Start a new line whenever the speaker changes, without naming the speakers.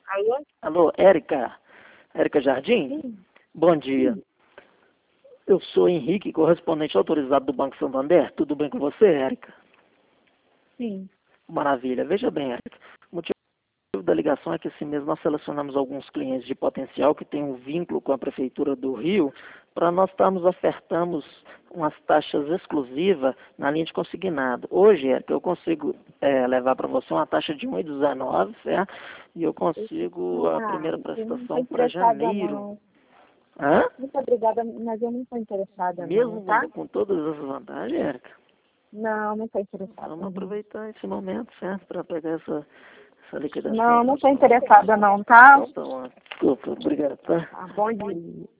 Alô?
Alô, Érica? Érica Jardim?
Sim.
Bom dia. Eu sou Henrique, correspondente autorizado do Banco Santander. Tudo bem com você, Érica?
Sim.
Maravilha. Veja bem, Érica. O motivo da ligação é que esse mês nós selecionamos alguns clientes de potencial que têm um vínculo com a Prefeitura do Rio para nós ofertamos umas taxas exclusivas na linha de consignado. Hoje, Érica, eu consigo levar para você uma taxa de 1,19, certo? E eu consigo a primeira
Eu não estou
prestação para
interessada,
janeiro.
não.
Hã?
Muito obrigada, mas eu não estou interessada, não,
Mesmo
tá?
com todas essas vantagens, Érica?
Não, não estou interessada,
Vamos
não.
aproveitar esse momento, certo? Para pegar essa liquidação.
Não, não estou interessada, não, tá?
Então, tá bom. Desculpa, obrigado, tá?
Tá, bom dia.